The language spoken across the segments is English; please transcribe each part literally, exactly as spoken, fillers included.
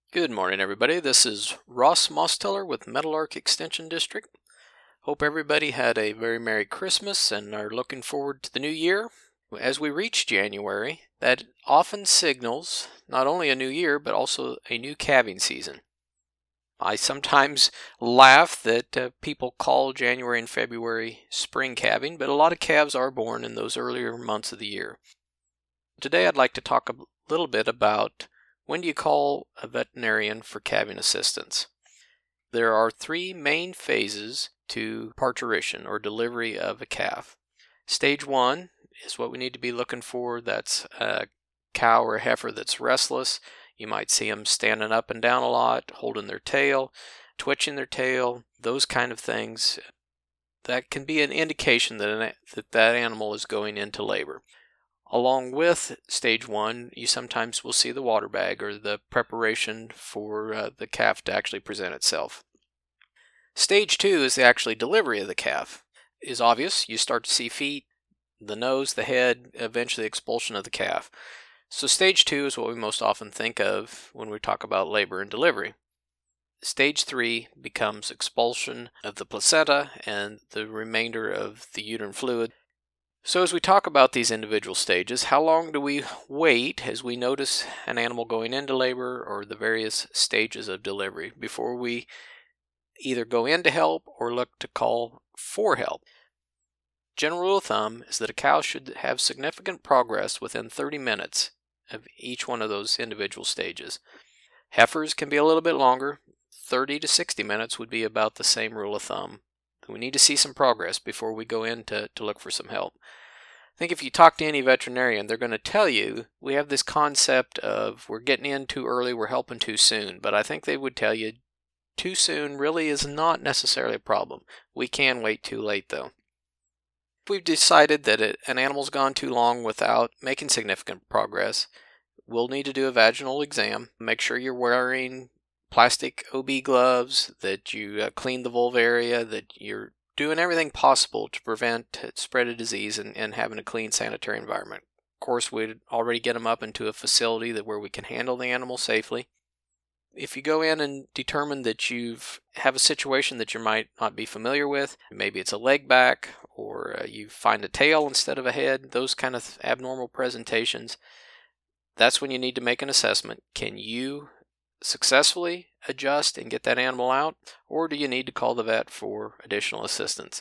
Good morning, everybody. This is Ross Mosteller with Meadowlark Extension District. Hope everybody had a very Merry Christmas and are looking forward to the new year. As we reach January, that often signals not only a new year, but also a new calving season. I sometimes laugh that uh, people call January and February spring calving, but a lot of calves are born in those earlier months of the year. Today I'd like to talk a little bit about when do you call a veterinarian for calving assistance. There are three main phases to parturition or delivery of a calf. Stage one is what we need to be looking for. That's a cow or a heifer that's restless. You might see them standing up and down a lot, holding their tail, twitching their tail, those kind of things. That can be an indication that an, that, that animal is going into labor. Along with stage one, you sometimes will see the water bag or the preparation for uh, the calf to actually present itself. Stage two is the actually delivery of the calf. It is obvious. You start to see feet, the nose, the head, eventually expulsion of the calf. So stage two is what we most often think of when we talk about labor and delivery. Stage three becomes expulsion of the placenta and the remainder of the uterine fluid. So as we talk about these individual stages, how long do we wait as we notice an animal going into labor or the various stages of delivery before we either go in to help or look to call for help? General rule of thumb is that a cow should have significant progress within thirty minutes of each one of those individual stages. Heifers can be a little bit longer. thirty to sixty minutes would be about the same rule of thumb. We need to see some progress before we go in to, to look for some help. I think if you talk to any veterinarian, they're going to tell you we have this concept of we're getting in too early, we're helping too soon. But I think they would tell you too soon really is not necessarily a problem. We can wait too late, though. If we've decided that it, an animal's gone too long without making significant progress, we'll need to do a vaginal exam. Make sure you're wearing plastic O B gloves, that you uh, clean the vulva area, that you're doing everything possible to prevent spread of disease and, and having a clean sanitary environment. Of course, we'd already get them up into a facility that where we can handle the animal safely. If you go in and determine that you have a situation that you might not be familiar with, maybe it's a leg back or uh, you find a tail instead of a head, those kind of abnormal presentations, that's when you need to make an assessment. Can you successfully adjust and get that animal out, or do you need to call the vet for additional assistance?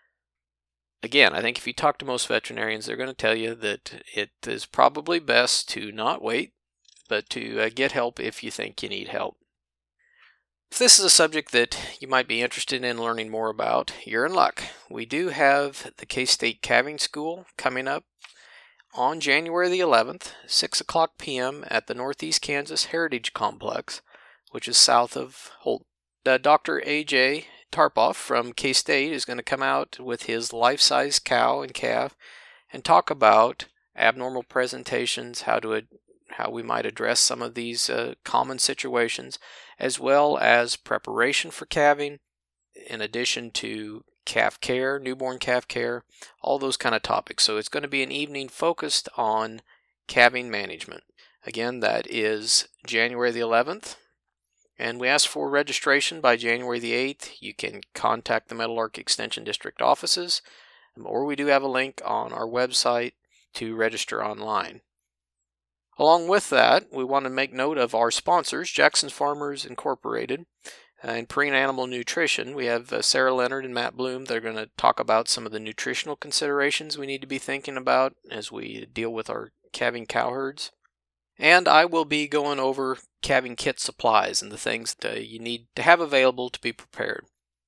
Again, I think if you talk to most veterinarians, they're going to tell you that it is probably best to not wait, but to uh, get help if you think you need help. If this is a subject that you might be interested in learning more about, you're in luck. We do have the K-State Calving School coming up on January the eleventh, six o'clock p.m. at the Northeast Kansas Heritage Complex, which is south of Holt. Uh, Doctor A J Tarpoff from K-State is going to come out with his life-size cow and calf and talk about abnormal presentations, how to ad- how we might address some of these uh, common situations, as well as preparation for calving, in addition to calf care, newborn calf care, all those kind of topics. So it's going to be an evening focused on calving management. Again, that is January the eleventh. And we ask for registration by January the eighth. You can contact the Meadowlark Extension District offices, or we do have a link on our website to register online. Along with that, we want to make note of our sponsors, Jackson's Farmers Incorporated. Uh, in pre-animal nutrition, we have uh, Sarah Leonard and Matt Bloom. They're going to talk about some of the nutritional considerations we need to be thinking about as we deal with our calving cow herds. And I will be going over calving kit supplies and the things that uh, you need to have available to be prepared.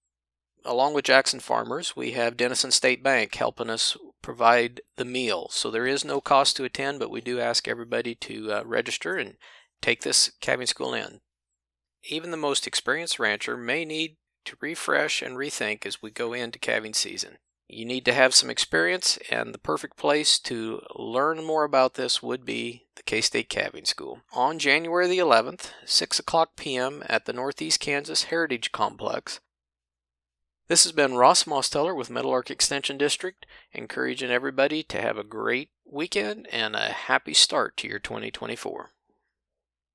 Along with Jackson Farmers, we have Denison State Bank helping us provide the meal. So there is no cost to attend, but we do ask everybody to uh, register and take this calving school in. Even the most experienced rancher may need to refresh and rethink as we go into calving season. You need to have some experience, and the perfect place to learn more about this would be the K-State Calving School. On January the eleventh, six o'clock p.m. at the Northeast Kansas Heritage Complex. This has been Ross Mosteller with Meadowlark Extension District, encouraging everybody to have a great weekend and a happy start to your twenty twenty-four.